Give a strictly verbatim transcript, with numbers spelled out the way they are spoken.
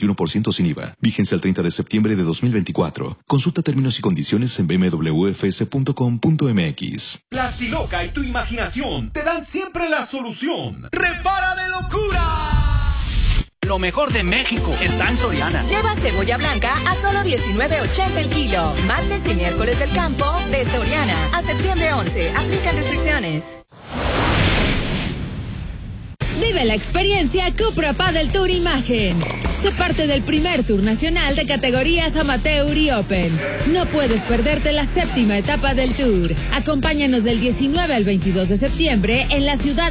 veintiuno por ciento sin I V A. Vigencia el treinta de septiembre de dos mil veinticuatro. Consulta términos y condiciones en b m w f s punto com punto m x. Plastiloca y tu imaginación te dan siempre la solución. ¡Repara de locura! Lo mejor de México está en Soriana. Lleva cebolla blanca a solo diecinueve ochenta el kilo. Martes y miércoles del campo de Soriana. A septiembre once. Aplican restricciones. Vive la experiencia Cupra Padel Tour Imagen. Sé parte del primer tour nacional de categorías Amateur y Open. No puedes perderte la séptima etapa del tour. Acompáñanos del diecinueve al veintidós de septiembre en la ciudad